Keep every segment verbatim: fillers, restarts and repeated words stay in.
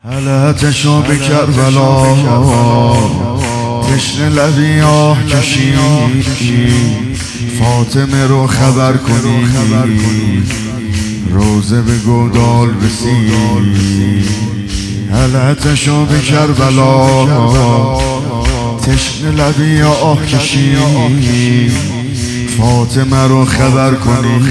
حلقتشو به کربلا تشنه لبی آه کشی، فاطمه رو خبر کنی، روزه به گودال رسی. حلقتشو به کربلا تشنه لبی آه کشی، فاطمه رو خبر کنی،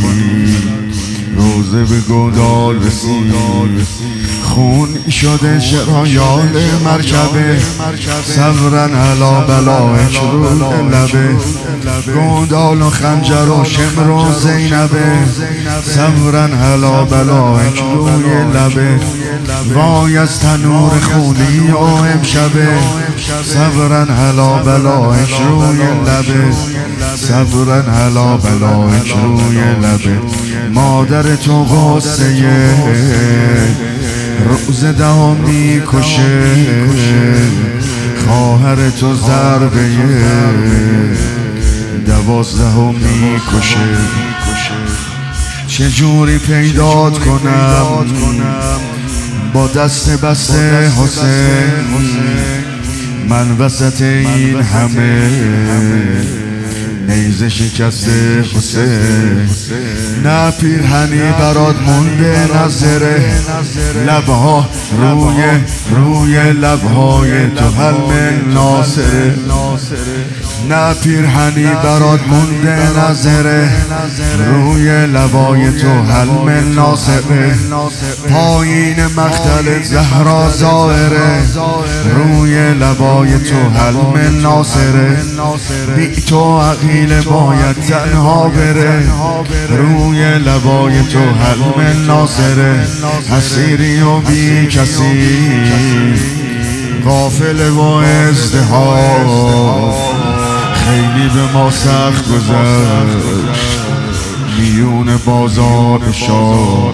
روزه به گودال رسی. خون شده شرایال مرکبه، صبرن علا بلایک رو لبه. گودال و خنجر و شمر و زینبه، صبرن علا بلایک روی لبه. وای از تنور خونی و امشبه، صبرن علا بلایک روی لبه، صبرن علا بلایک روی لبه. مادر تو غصه روز دهم میکشه، خواهر تو ضربه دوازدهم میکشه. چجوری پیدات کنم با دست بسته حسین، من وسط این همه نیزه شکسته حسین. نه پیرهنی برات مونده نظره، لبها روی روی لبهای تو حلم ناصره. نه پیرهنی برات مونده نظره، روی لبای تو حلم ناصره. پایین مختل زهرا ظاهره، روی لبای تو حلم ناصره. بی تو عقیل باید تنها بره، روی لبای تو حلم ناصره. اسیری و بی کسی، غافل و ازدحام، خیلی به ما سخت گذشت میون بازار شاه.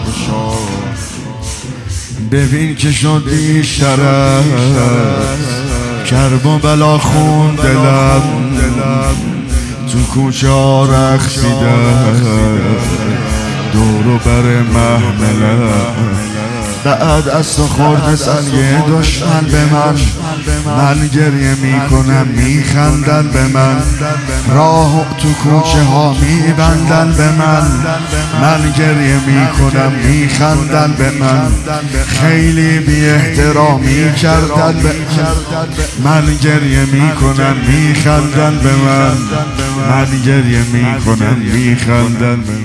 ببین که شد بیشتر است کرب و بلا خون دلم، تو کوچه ها رقصیدن دور و بر محملم. بعد از تو خورد سنگ دشمن به من، من گریه میکنم میخندن به من. راه تو کوچه ها میبندن به من، من گریه میکنم میخندن به من. خیلی بی احترامی کردن به من، من گریه میکنم میخندن به من، من گریه میکنم میخندن به من.